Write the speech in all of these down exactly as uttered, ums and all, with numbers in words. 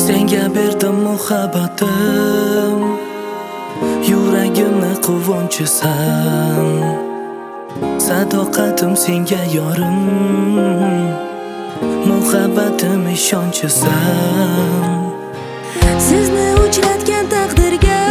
Senga berdim muhabbatim, yuragimni quvonchisan. Sadoqatim senga yorim, muhabbatim ishonchisan. Sizni uchratgan taqdirga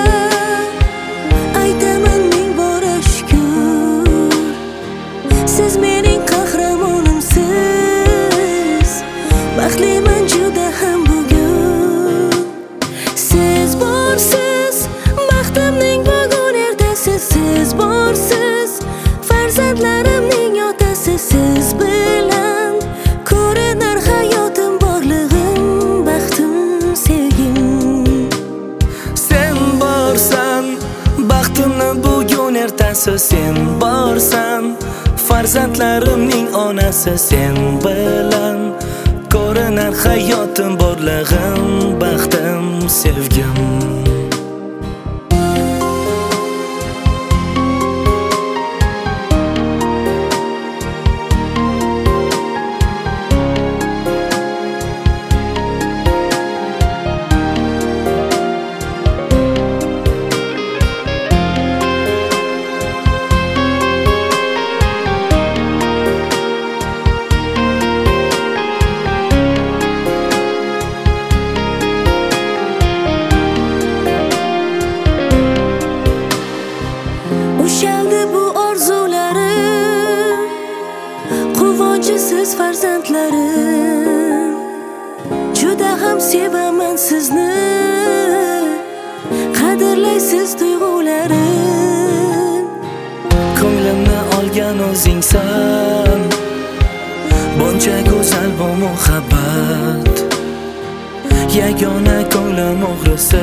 aytaman ming bora shukr. Siz mening qahramonimsiz, baxtliman juda ham bugun. Siz borsiz, baxtimning bugun ertasi. Siz borsiz, farzandlarimning otasi. Siz bilan ko'rinar hayotim, borlig'im, baxtim, sevgim. Sen borsan, baxtimni bugun ertasi. Sen borsan, farzandlarimning onasi. Sen bilan ko'rinar hayotim, borlig'im, baxtim, sevgim. Ushaldi bu orzularim, quvonchisiz farzandlarim. Juda ham sevaman sizni, qadrlaysiz tuyg'ularim. Ko'nglimni olgan o'zingsan, buncha go'zal bu muhabbat. Yagona ko'nglim o'g'risi,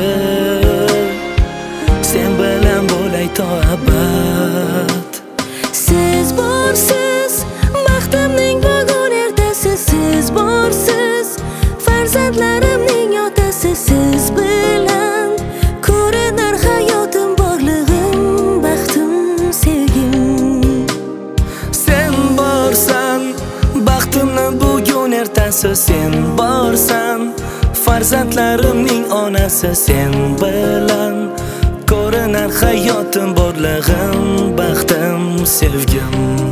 sen bilan bo'lay to abad. Siz borsiz, baxtimning bugun ertasi. Siz borsiz, farzandlarimning otasi. Siz bilan ko'rinar hayotim, borlig'im, baxtim, sevgim. Sen borsan, baxtimni bugun ertasi. Sen borsan, farzandlarimning onasi. Sen bilan ko'rinar hayotim, borlig'im, baxtim, sevgim.